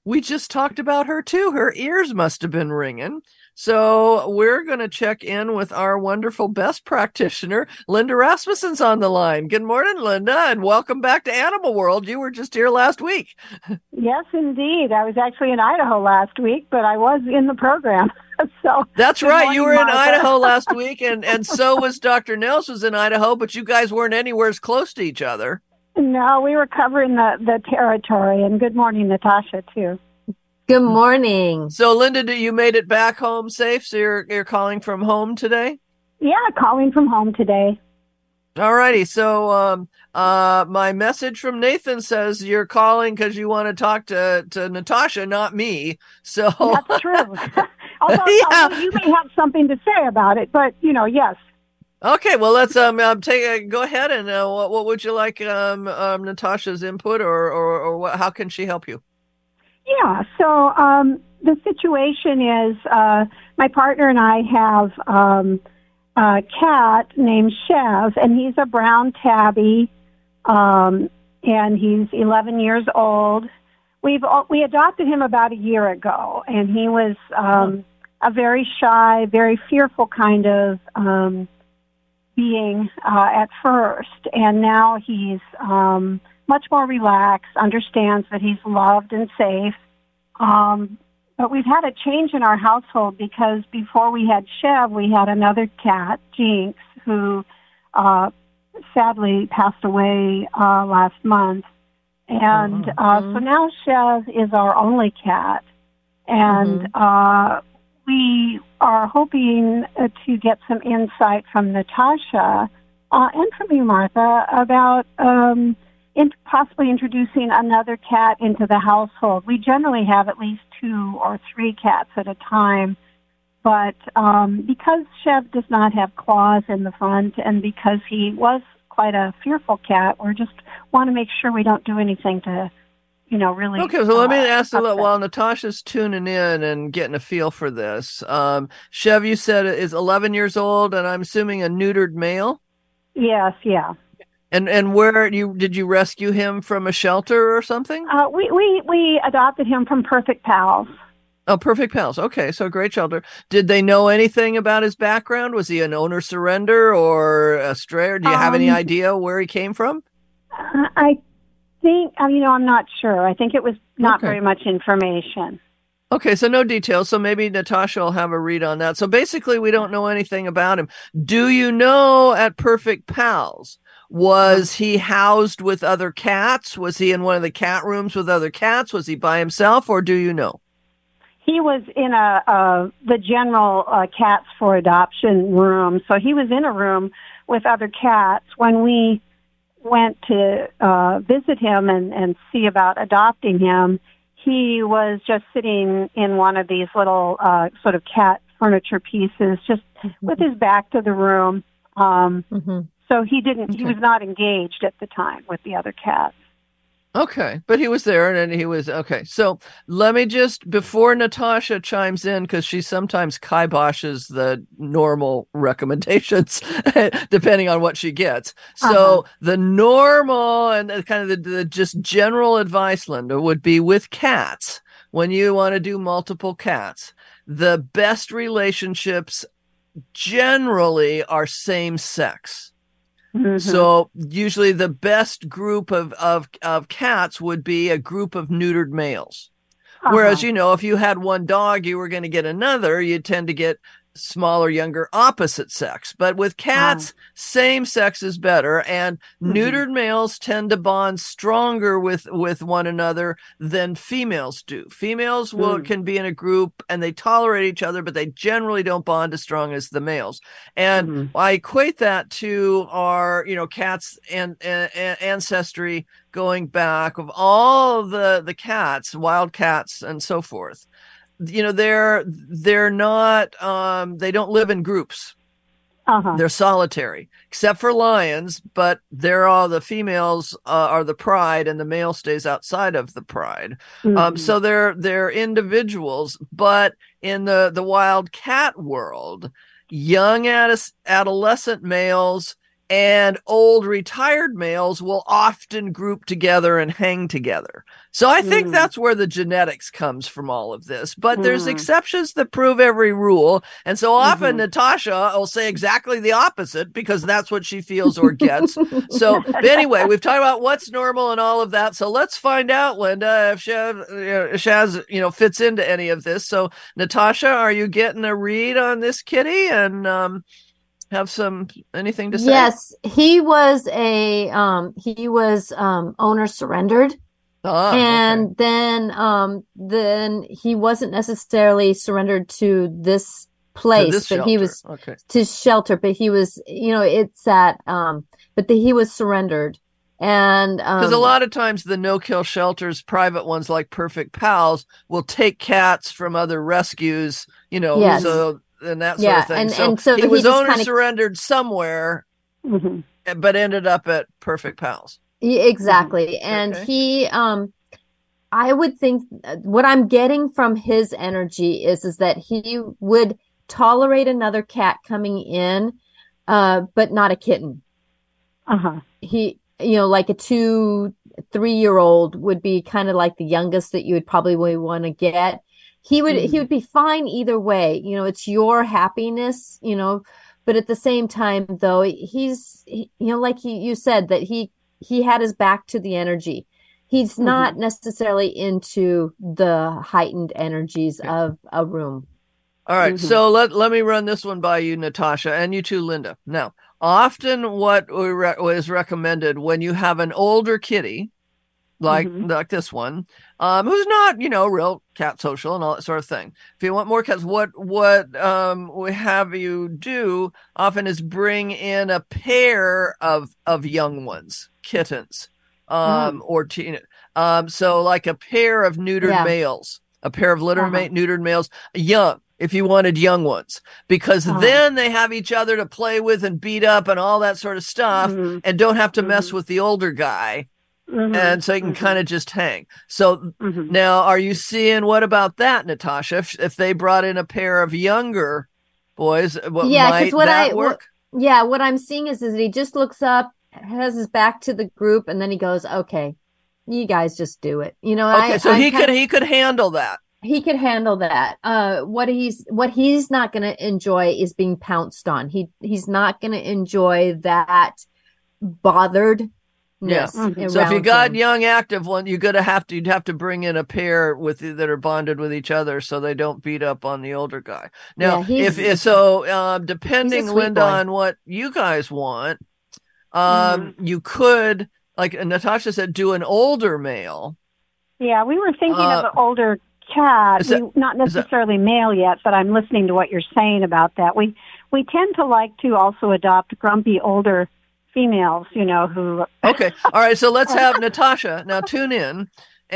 We just talked about her too. Her ears must have been ringing. So we're going to check in with our wonderful best practitioner. Linda Rasmussen's on the line. Good morning, Linda, and welcome back to Animal World. You were just here last week. Yes, indeed. I was actually in Idaho last week, but I was in the program. So that's good right. morning, You were in Martha. Idaho last week, and so was Dr. Nels was in Idaho, but you guys weren't anywhere as close to each other. No, we were covering the territory. And good morning, Natasha, too. Good morning. So, Linda, you made it back home safe? So you're calling from home today? Yeah, calling from home today. All righty. So my message from Nathan says you're calling because you want to talk to Natasha, not me. So That's true. although you may have something to say about it, but, yes. Okay, well, let's go ahead and what would you like Natasha's input or what, how can she help you? Yeah, so the situation is my partner and I have a cat named Chev, and he's a brown tabby, and he's 11 years old. We adopted him about a year ago, and he was a very shy, very fearful kind of being at first, and now he's much more relaxed, understands that he's loved and safe. But we've had a change in our household because before we had Chev, we had another cat, Jinx, who sadly passed away last month. And so now Chev is our only cat. And we are hoping to get some insight from Natasha and from you, Martha, about possibly introducing another cat into the household. We generally have at least 2 or 3 cats at a time, but because Chev does not have claws in the front and because he was quite a fearful cat, we just want to make sure we don't do anything to, really... Okay, so let me ask you, while Natasha's tuning in and getting a feel for this, Chev, you said, is 11 years old, and I'm assuming a neutered male? Yes, yeah. And where did you rescue him from a shelter or something? We adopted him from Perfect Pals. Oh, Perfect Pals. Okay, so great shelter. Did they know anything about his background? Was he an owner surrender or a strayer? Do you have any idea where he came from? I think, I'm not sure. I think it was not very much information. Okay, so no details. So maybe Natasha will have a read on that. So basically, we don't know anything about him. Do you know at Perfect Pals, was he housed with other cats? Was he in one of the cat rooms with other cats? Was he by himself, or do you know? He was in the general cats for adoption room. So he was in a room with other cats. When we went to visit him and see about adopting him, he was just sitting in one of these little sort of cat furniture pieces, just with his back to the room. So he was not engaged at the time with the other cats. Okay, but he was there and he was, okay. So let me just, before Natasha chimes in, because she sometimes kiboshes the normal recommendations, depending on what she gets. So the normal and kind of the just general advice, Linda, would be with cats, when you want to do multiple cats, the best relationships generally are same sex. So usually the best group of cats would be a group of neutered males. Whereas, if you had one dog, you were going to get another, you'd tend to get smaller, younger, opposite sex. But with cats, same sex is better. And neutered males tend to bond stronger with one another than females do. Females can be in a group and they tolerate each other, but they generally don't bond as strong as the males. And I equate that to our, cats and ancestry going back of all the cats, wild cats and so forth. They're not, they don't live in groups. They're solitary, except for lions, but they're all, the females are the pride and the male stays outside of the pride. So they're individuals, but in the wild cat world, young adolescent males and old retired males will often group together and hang together. So I think that's where the genetics comes from all of this. But there's exceptions that prove every rule. And so often Natasha will say exactly the opposite because that's what she feels or gets. So but anyway, we've talked about what's normal and all of that. So let's find out, Linda, if Shaz, fits into any of this. So Natasha, are you getting a read on this kitty and have anything to say? Yes, he was owner surrendered. And then he wasn't necessarily surrendered to this place, but he was to shelter, but he was, it's that, he was surrendered. And because a lot of times the no-kill shelters, private ones like Perfect Pals, will take cats from other rescues, Yes. so and that sort of thing. And so he was owner kinda surrendered somewhere, but ended up at Perfect Pals. Exactly. And he, I would think what I'm getting from his energy is that he would tolerate another cat coming in, but not a kitten. He, like a 2-3-year-old would be kind of like the youngest that you would probably want to get. He would be fine either way. It's your happiness, but at the same time though, he's, like you said, that he had his back to the energy. He's not necessarily into the heightened energies of a room. All right. So let me run this one by you, Natasha, and you too, Linda. Now, often what is recommended when you have an older kitty, like this one, who's not, real cat social and all that sort of thing. If you want more cats, what we have you do often is bring in a pair of young ones, kittens, or so like a pair of neutered males, a pair of neutered males, young, if you wanted young ones, because then they have each other to play with and beat up and all that sort of stuff, and don't have to mess with the older guy. And so you can kind of just hang. So now, are you seeing, what about that, Natasha? If they brought in a pair of younger boys, might that work? What I'm seeing is that he just looks up, has his back to the group, and then he goes, okay, you guys just do it. So he could handle that. He could handle that. What he's not going to enjoy is being pounced on. He's not going to enjoy that bothered. Yes. So if you got young active one, you'd have to bring in a pair that are bonded with each other so they don't beat up on the older guy. Now, depending, Linda, on what you guys want, you could, like Natasha said, do an older male. Yeah, we were thinking of an older cat, not necessarily male yet, but I'm listening to what you're saying about that. We tend to like to also adopt grumpy older females, who... Okay. All right. So let's have Natasha now tune in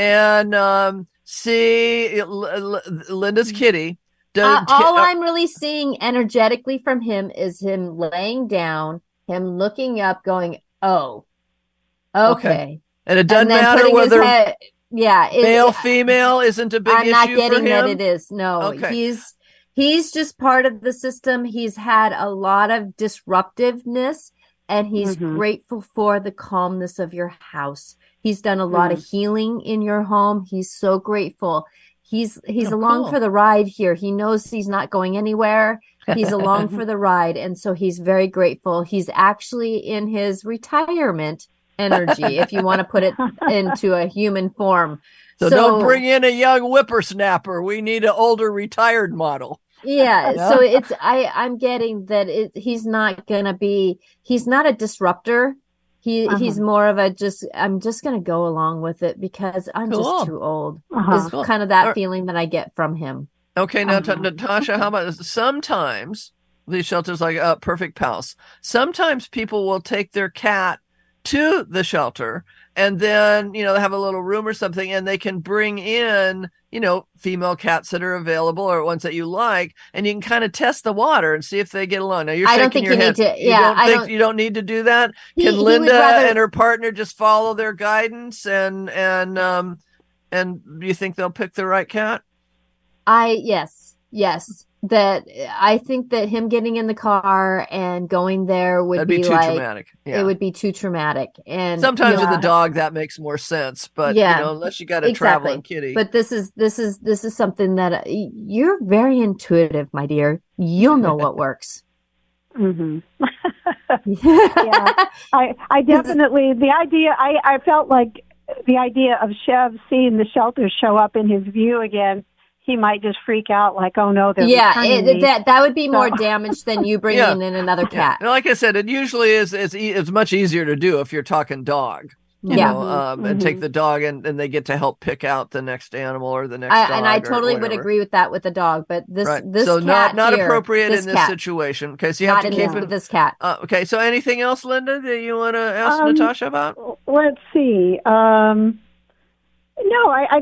and see Linda's kitty. All I'm really seeing energetically from him is him laying down, him looking up, going, oh, okay. And it doesn't matter whether male, female isn't a big issue for him? I'm not getting that it is. No. Okay. He's just part of the system. He's had a lot of disruptiveness, and he's grateful for the calmness of your house. He's done a lot of healing in your home. He's so grateful. He's along for the ride here. He knows he's not going anywhere. He's along for the ride. And so he's very grateful. He's actually in his retirement energy, if you want to put it into a human form. So don't bring in a young whippersnapper. We need an older retired model. Yeah. So I'm getting that he's not a disruptor. He's more of I'm just going to go along with it because I'm just too old. Is kind of that feeling that I get from him. Okay. Now, Natasha, how about sometimes these shelters like Perfect Pals, sometimes people will take their cat to the shelter and then, they have a little room or something and they can bring in, female cats that are available or ones that you like, and you can kind of test the water and see if they get along. Now you're shaking your head. You don't need to do that. Can Linda and her partner just follow their guidance and you think they'll pick the right cat? Yes. I think that him getting in the car and going there would That'd be too like traumatic. Yeah. it would be too traumatic. And sometimes with a dog that makes more sense, but unless you got a traveling kitty. But this is something that you're very intuitive, my dear. You'll know what works. Mm-hmm. Yeah, I definitely I felt like the idea of Chev seeing the shelter show up in his view again, he might just freak out like, oh no, they're returning me. that would be more damage than you bringing in another cat. Yeah. Like I said, it usually is much easier to do if you're talking dog. You know, and take the dog and they get to help pick out the next animal or the next dog. And I totally would agree with that with the dog, but this so cat not here, appropriate in this situation. Okay, so you have to keep it with this cat. Okay, so anything else, Linda, that you want to ask Natasha about? Let's see. No, I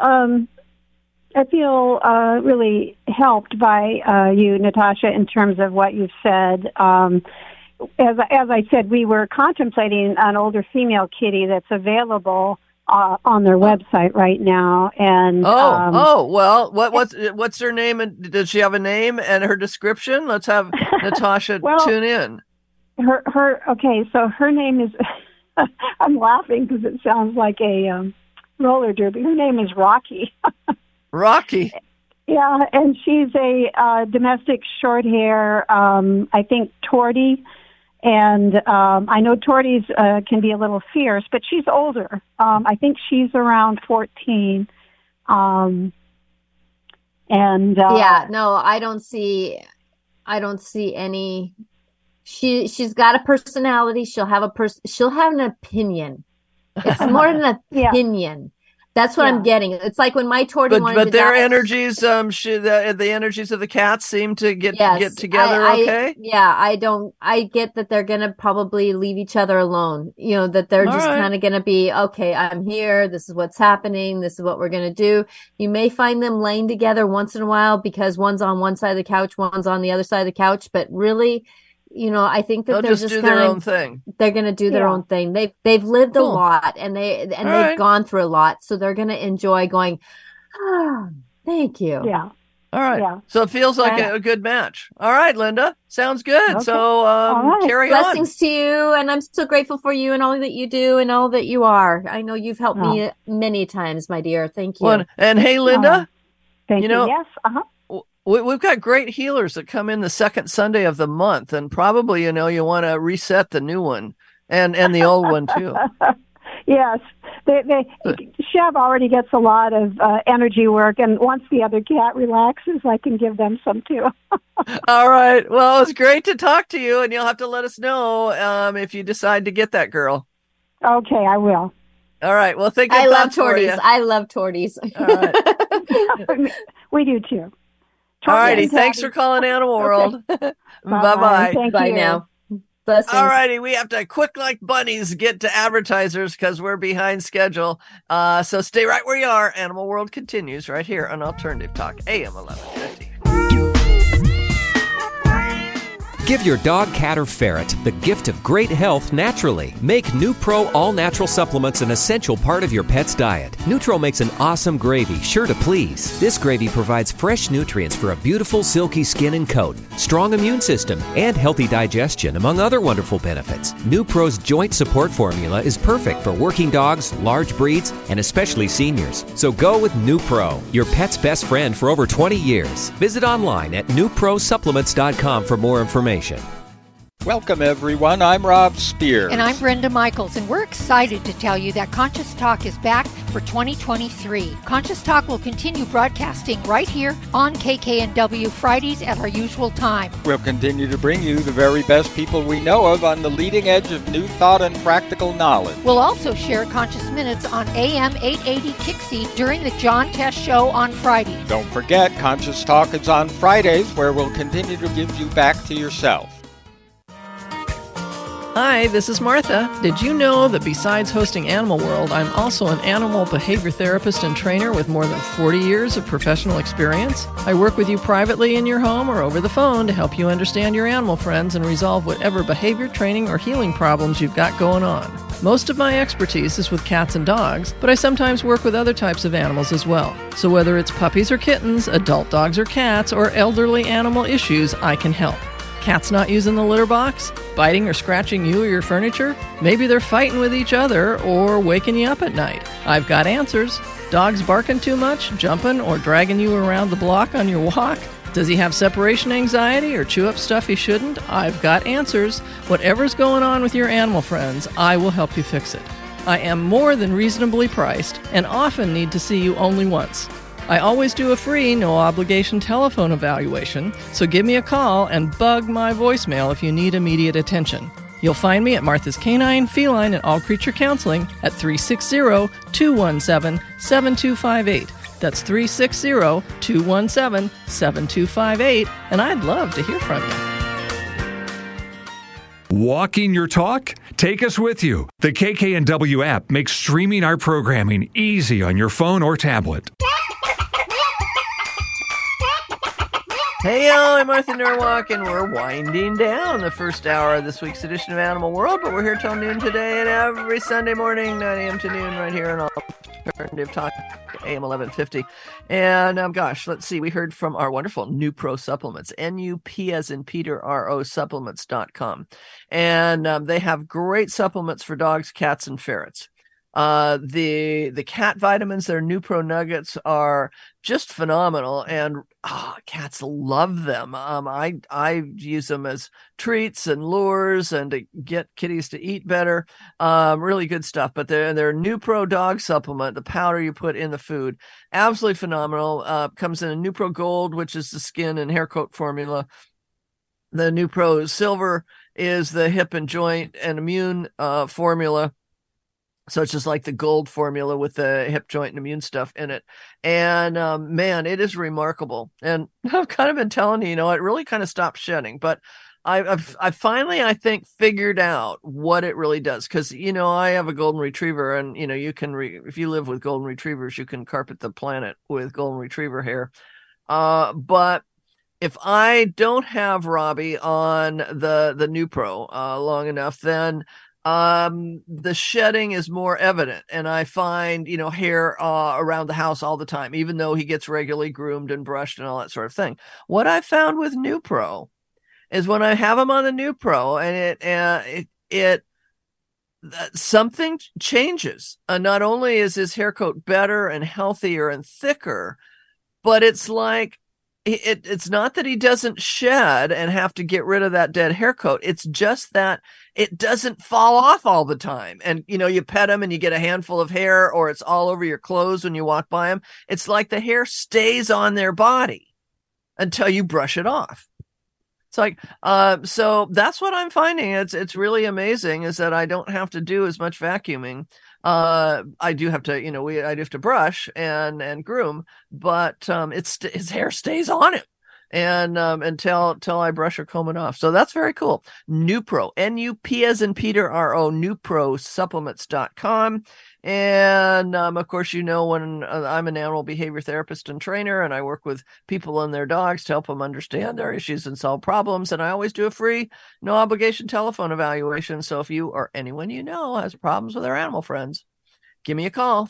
feel really helped by you, Natasha, in terms of what you've said. As I said, we were contemplating an older female kitty that's available on their website right now. And well, what's her name? And does she have a name and her description? Let's have Natasha tune in. Okay, so her name is. I'm laughing because it sounds like a roller derby. Her name is Rocky. Rocky. Yeah, and she's a domestic short hair. I think Tortie. And I know Torties can be a little fierce, but she's older. I think she's around 14. I don't see any. She's got a personality. She'll have an opinion. It's more an opinion. That's what I'm getting. It's like when my Tortie wanted to but their die. energies, the energies of the cats seem to get together. Okay. I get that they're gonna probably leave each other alone. You know, that they're just kind of gonna be okay. I'm here. This is what's happening. This is what we're gonna do. You may find them laying together once in a while because one's on one side of the couch, one's on the other side of the couch. But really, you know, I think that they'll just do their own thing. They're going to do their own thing. They've lived a lot and they've gone through a lot, so they're going to enjoy going. Oh, thank you. Yeah. All right. Yeah. So it feels like a good match. All right, Linda. Sounds good. Okay. So carry on. Blessings to you, and I'm so grateful for you and all that you do and all that you are. I know you've helped me many times, my dear. Thank you. Well, and hey, Linda. Thank you. Yes. We've got great healers that come in the second Sunday of the month, and probably, you want to reset the new one and the old one too. Yes, Chev already gets a lot of energy work, and once the other cat relaxes, I can give them some too. All right. Well, it was great to talk to you, and you'll have to let us know if you decide to get that girl. Okay, I will. All right. Well, I love Torties. I love Torties. All right. We do too. All righty. Thanks for calling Animal World. Okay. Bye-bye. Bye now. Blessings. All righty. We have to quick like bunnies get to advertisers because we're behind schedule. So stay right where you are. Animal World continues right here on Alternative Talk, AM 1150. Give your dog, cat, or ferret the gift of great health naturally. Make NuPro all-natural supplements an essential part of your pet's diet. Nutro makes an awesome gravy, sure to please. This gravy provides fresh nutrients for a beautiful, silky skin and coat, strong immune system, and healthy digestion, among other wonderful benefits. NuPro's joint support formula is perfect for working dogs, large breeds, and especially seniors. So go with NuPro, your pet's best friend for over 20 years. Visit online at NuProSupplements.com for more information. Welcome, everyone. I'm Rob Spears. And I'm Brenda Michaels, and we're excited to tell you that Conscious Talk is back for 2023. Conscious Talk will continue broadcasting right here on KKNW Fridays at our usual time. We'll continue to bring you the very best people we know of on the leading edge of new thought and practical knowledge. We'll also share Conscious Minutes on AM 880 Kixie during the John Test Show on Fridays. Don't forget, Conscious Talk is on Fridays, where we'll continue to give you back to yourself. Hi, this is Martha. Did you know that besides hosting Animal World, I'm also an animal behavior therapist and trainer with more than 40 years of professional experience? I work with you privately in your home or over the phone to help you understand your animal friends and resolve whatever behavior training or healing problems you've got going on. Most of my expertise is with cats and dogs, but I sometimes work with other types of animals as well. So whether it's puppies or kittens, adult dogs or cats, or elderly animal issues, I can help. Cats not using the litter box? Biting or scratching you or your furniture? Maybe they're fighting with each other or waking you up at night. I've got answers. Dogs barking too much, jumping, or dragging you around the block on your walk? Does he have separation anxiety or chew up stuff he shouldn't? I've got answers. Whatever's going on with your animal friends, I will help you fix it. I am more than reasonably priced and often need to see you only once. I always do a free, no-obligation telephone evaluation, so give me a call and bug my voicemail if you need immediate attention. You'll find me at Martha's Canine, Feline, and All Creature Counseling at 360-217-7258. That's 360-217-7258, and I'd love to hear from you. Walking your talk? Take us with you. The KKNW app makes streaming our programming easy on your phone or tablet. Hey, I'm Martha Norwalk, and we're winding down the first hour of this week's edition of Animal World, but we're here till noon today and every Sunday morning, 9 a.m. to noon, right here on Alternative Talk, AM 1150. And gosh, let's see, we heard from our wonderful Nupro Supplements, N-U-P as in Peter, R-O supplements.com. And they have great supplements for dogs, cats, and ferrets. The cat vitamins, their Nupro Nuggets, are just phenomenal, and cats love them. I use them as treats and lures and to get kitties to eat better. Really good stuff. But their Nupro dog supplement, the powder you put in the food, absolutely phenomenal. Comes in a Nupro Gold, which is the skin and hair coat formula. The Nupro Silver is the hip and joint and immune formula. So it's just like the gold formula with the hip, joint, and immune stuff in it. And man, it is remarkable. And I've kind of been telling you, it really kind of stopped shedding. But I finally, I think, figured out what it really does. Because, I have a golden retriever, and, you can, if you live with golden retrievers, you can carpet the planet with golden retriever hair. But if I don't have Robbie on the Nupro long enough, then the shedding is more evident, and I find hair around the house all the time, even though he gets regularly groomed and brushed and all that sort of thing. What I found with Nupro is when I have him on the Nupro, and it something changes. Not only is his hair coat better and healthier and thicker, but it's like it's not that he doesn't shed and have to get rid of that dead hair coat. It's just that it doesn't fall off all the time. And, you pet him and you get a handful of hair, or it's all over your clothes when you walk by him. It's like the hair stays on their body until you brush it off. It's like, so that's what I'm finding. It's really amazing is that I don't have to do as much vacuuming. I do have to, I do have to brush and groom, but his hair stays on him, and until I brush or comb it off. So that's very cool. Nupro, N-U-P as in Peter, R-O, NuproSupplements.com. And of course, when I'm an animal behavior therapist and trainer, and I work with people and their dogs to help them understand their issues and solve problems. And I always do a free, no obligation telephone evaluation. So if you or anyone has problems with their animal friends, give me a call,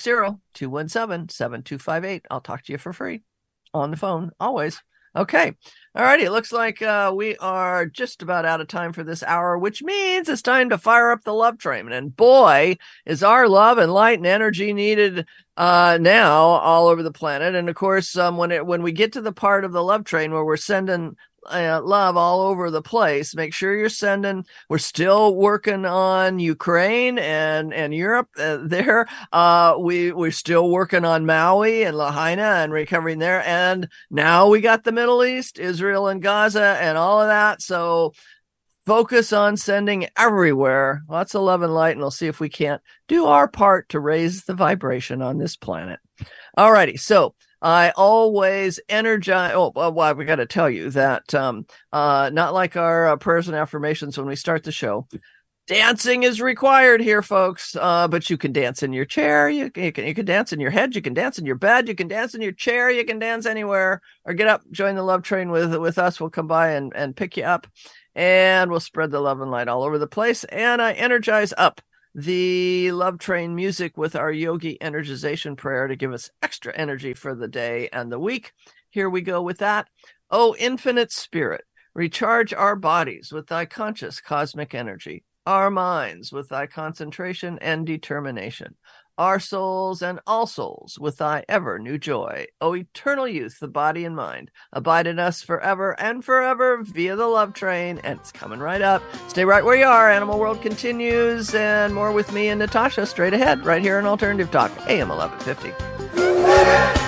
360-217-7258. I'll talk to you for free on the phone, always. Okay. All righty. It looks like we are just about out of time for this hour, which means it's time to fire up the love train. And boy, is our love and light and energy needed now all over the planet. And of course, when we get to the part of the love train where we're sending love all over the place, make sure you're sending. We're still working on Ukraine and Europe there. We're still working on Maui and Lahaina and recovering there. And now we got the Middle East, Israel and Gaza and all of that. So focus on sending everywhere lots of love and light, and we'll see if we can't do our part to raise the vibration on this planet. All righty. So I always energize. Oh, well, we got to tell you that not like our prayers and affirmations when we start the show. Dancing is required here, folks. But you can dance in your chair. You can dance in your head. You can dance in your bed. You can dance in your chair. You can dance anywhere. Or get up, join the love train with us. We'll come by and pick you up, and we'll spread the love and light all over the place. And I energize up the love train music with our yogi energization prayer to give us extra energy for the day and the week. Here we go with that. Oh, infinite spirit, recharge our bodies with thy conscious cosmic energy, our minds with thy concentration and determination, our souls and all souls with thy ever new joy. O eternal youth, the body and mind, abide in us forever and forever via the love train. And it's coming right up. Stay right where you are. Animal World continues, and more with me and Natasha straight ahead right here on Alternative Talk, AM 1150.